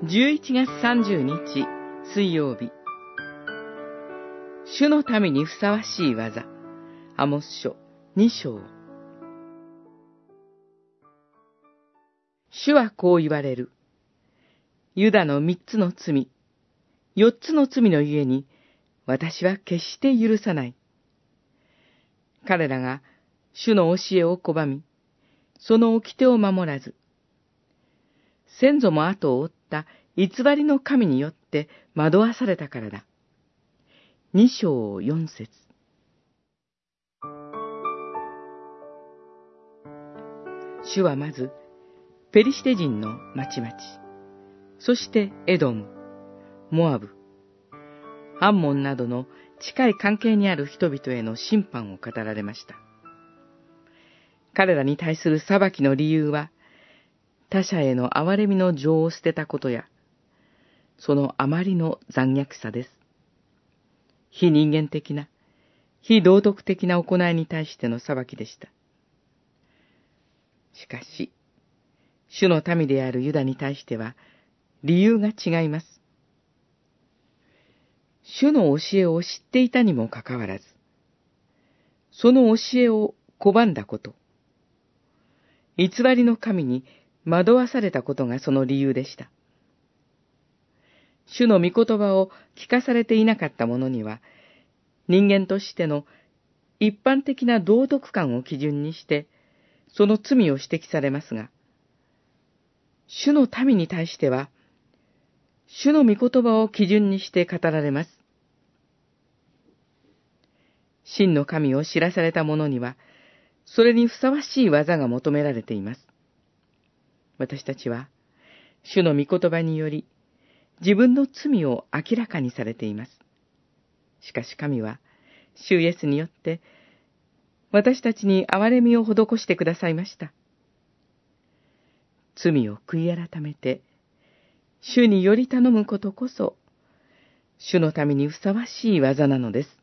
11月30日水曜日、主の民にふさわしい技、アモス書2章。主はこう言われる。ユダの3つの罪、4つの罪のゆえに、私は決して許さない。彼らが主の教えを拒み、その掟を守らず、先祖も後を追った偽りの神によって惑わされたからだ。2章4節。主はまず、ペリシテ人の町々、そしてエドム、モアブ、アンモンなどの近い関係にある人々への審判を語られました。彼らに対する裁きの理由は、他者への憐れみの情を捨てたことや、そのあまりの残虐さです。非人間的な、非道徳的な行いに対しての裁きでした。しかし、主の民であるユダに対しては、理由が違います。主の教えを知っていたにもかかわらず、その教えを拒んだこと、偽りの神に惑わされたことがその理由でした。主の御言葉を聞かされていなかった者には、人間としての一般的な道徳観を基準にして、その罪を指摘されますが、主の民に対しては、主の御言葉を基準にして語られます。真の神を知らされた者には、それにふさわしい技が求められています。私たちは、主の御言葉により、自分の罪を明らかにされています。しかし神は、主イエスによって、私たちに憐れみを施してくださいました。罪を悔い改めて、主により頼むことこそ、主のためにふさわしい技なのです。